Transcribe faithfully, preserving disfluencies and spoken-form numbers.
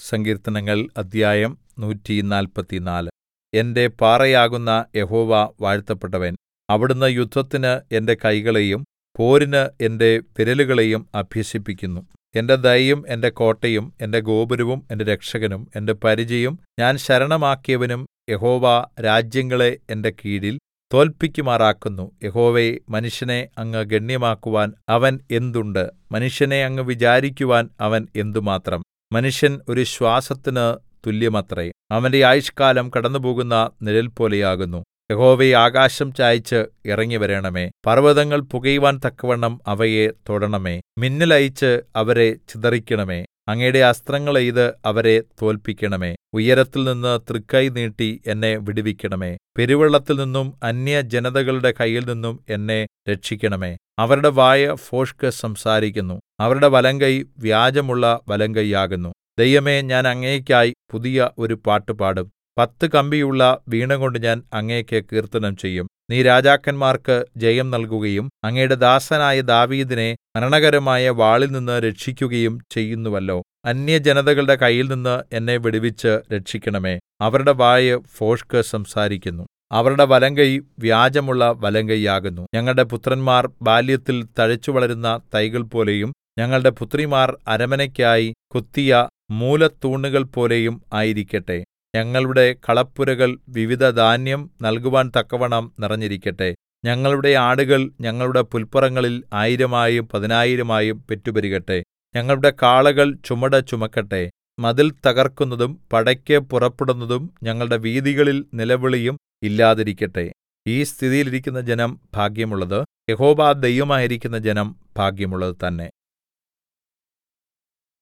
സങ്കീർത്തനങ്ങൾ അദ്ധ്യായം നൂറ്റിനാല്പത്തിനാല് എന്റെ പാറയാകുന്ന യഹോവ വാഴ്ത്തപ്പെട്ടവൻ. അവിടുന്ന് യുദ്ധത്തിന് എന്റെ കൈകളെയും പോരിന് എന്റെ വിരലുകളെയും അഭ്യസിപ്പിക്കുന്നു. എന്റെ ദയയും എന്റെ കോട്ടയും എന്റെ ഗോപുരവും എന്റെ രക്ഷകനും എന്റെ പരിചയും ഞാൻ ശരണമാക്കിയവനും യഹോവ രാജ്യങ്ങളെ എന്റെ കീഴിൽ തോല്പിക്കുമാറാക്കുന്നു. യഹോവേ, മനുഷ്യനെ അങ്ങ് ഗണ്യമാക്കുവാൻ അവൻ എന്തുണ്ട്? മനുഷ്യനെ അങ്ങ് വിചാരിക്കുവാൻ അവൻ എന്തുമാത്രം? മനുഷ്യൻ ഒരു ശ്വാസത്തിന് തുല്യമത്രേ. അവന്റെ ആയുഷ്കാലം കടന്നുപോകുന്ന നിഴൽപോലെയാകുന്നു. യഹോവേ, ആകാശം ചായിച്ച് ഇറങ്ങിവരണമേ. പർവ്വതങ്ങൾ പുകയുവാൻ തക്കവണ്ണം അവയെ തൊടണമേ. മിന്നൽ അയച്ച് അവരെ ചിതറിക്കണമേ. അങ്ങയുടെ അസ്ത്രങ്ങൾ എയ്ത് അവരെ തോല്പിക്കണമേ. ഉയരത്തിൽനിന്ന് തൃക്കൈ നീട്ടി എന്നെ വിടുവിക്കണമേ. പെരുവെള്ളത്തിൽനിന്നും അന്യജനതകളുടെ കയ്യിൽനിന്നും എന്നെ രക്ഷിക്കണമേ. അവരുടെ വായ് ഭോഷ്ക് സംസാരിക്കുന്നു. അവരുടെ വലങ്കൈ വ്യാജമുള്ള വലങ്കയ്യാകുന്നു. ദൈവമേ, ഞാൻ അങ്ങേയ്ക്കായി പുതിയ ഒരു പാട്ട് പാടും. പത്ത് കമ്പിയുള്ള വീണകൊണ്ട് ഞാൻ അങ്ങേക്ക് കീർത്തനം ചെയ്യും. നീ രാജാക്കന്മാർക്ക് ജയം നൽകുകയും അങ്ങയുടെ ദാസനായ ദാവീദിനെ മരണകരമായ വാളിൽനിന്ന് രക്ഷിക്കുകയും ചെയ്യുന്നുവല്ലോ. അന്യജനതകളുടെ കയ്യിൽനിന്ന് എന്നെ വിടുവിച്ച് രക്ഷിക്കണമേ. അവരുടെ വായ് ഭോഷ്ക് സംസാരിക്കുന്നു. അവരുടെ വലങ്കൈ വ്യാജമുള്ള വലങ്കയ്യാകുന്നു. ഞങ്ങളുടെ പുത്രന്മാർ ബാല്യത്തിൽ തഴച്ചുവളരുന്ന തൈകൾപോലെയും ഞങ്ങളുടെ പുത്രിമാർ അരമനയ്ക്കായി കൊത്തിയ മൂലത്തൂണുകൾ പോലെയും ആയിരിക്കട്ടെ. ഞങ്ങളുടെ കളപ്പുരകൾ വിവിധ ധാന്യം നൽകുവാൻ തക്കവണ്ണം നിറഞ്ഞിരിക്കട്ടെ. ഞങ്ങളുടെ ആടുകൾ ഞങ്ങളുടെ പുല്പുറങ്ങളിൽ ആയിരമായും പതിനായിരമായും പെറ്റുപെരുകട്ടെ. ഞങ്ങളുടെ കാളകൾ ചുമട് ചുമക്കട്ടെ. മതിൽ തകർക്കുന്നതും പടയ്ക്ക് പുറപ്പെടുന്നതും ഞങ്ങളുടെ വീഥികളിൽ നിലവിളിയും ഇല്ലാതിരിക്കട്ടെ. ഈ സ്ഥിതിയിലിരിക്കുന്ന ജനം ഭാഗ്യമുള്ളത്. യഹോവ ദൈവമായിരിക്കുന്ന ജനം ഭാഗ്യമുള്ളത് തന്നെ.